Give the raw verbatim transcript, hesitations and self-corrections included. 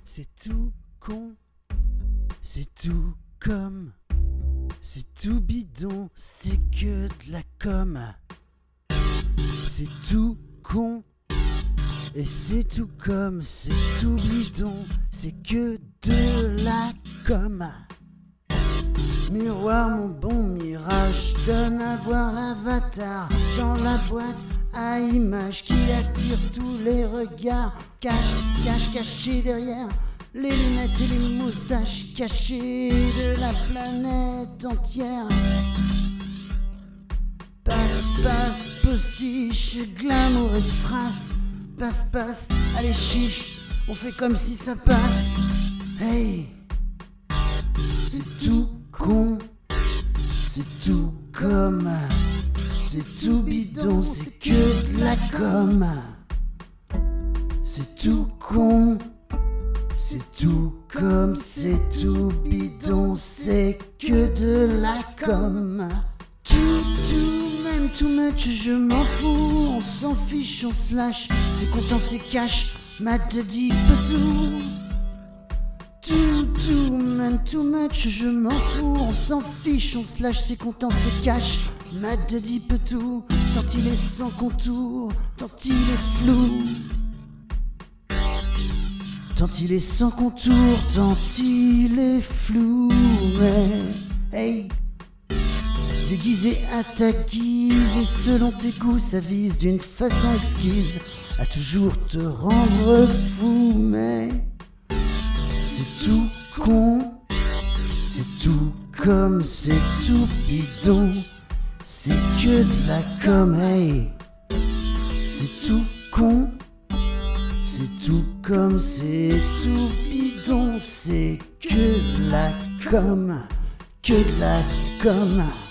C'est tout con, c'est tout comme, c'est tout bidon, c'est que de la com. C'est tout con, et c'est tout comme, c'est tout bidon, c'est que de la com. Miroir, mon bon mirage, donne à voir l'avatar dans la boîte à images qui attire tous les regards. Cache, cache, caché derrière les lunettes et les moustaches cachées de la planète entière. Passe, passe, postiche, glamour et strass. Passe, passe, allez chiche, on fait comme si ça passe. Hey, c'est tout con, c'est tout comme, c'est tout bidon, c'est que de la com. C'est tout con, c'est tout comme, c'est tout bidon, c'est que de la com. Tout, tout, même too much, je m'en fous, on s'en fiche, on se lâche, c'est content, c'est cash, ma daddy peut tout. Tout, tout, même too much, je m'en fous, on s'en fiche, on se lâche, c'est content, c'est cash, ma daddy peut tout, tant il est sans contour, tant il est flou. Tant il est sans contour, tant il est flou, ouais. Hey, déguisé à ta guise et selon tes goûts, ça vise d'une façon exquise à toujours te rendre fou, mais c'est tout con, c'est tout comme, c'est tout bidon, c'est que de la com, hey. C'est tout con, c'est tout comme, c'est tout bidon, c'est que de la com, que de la com.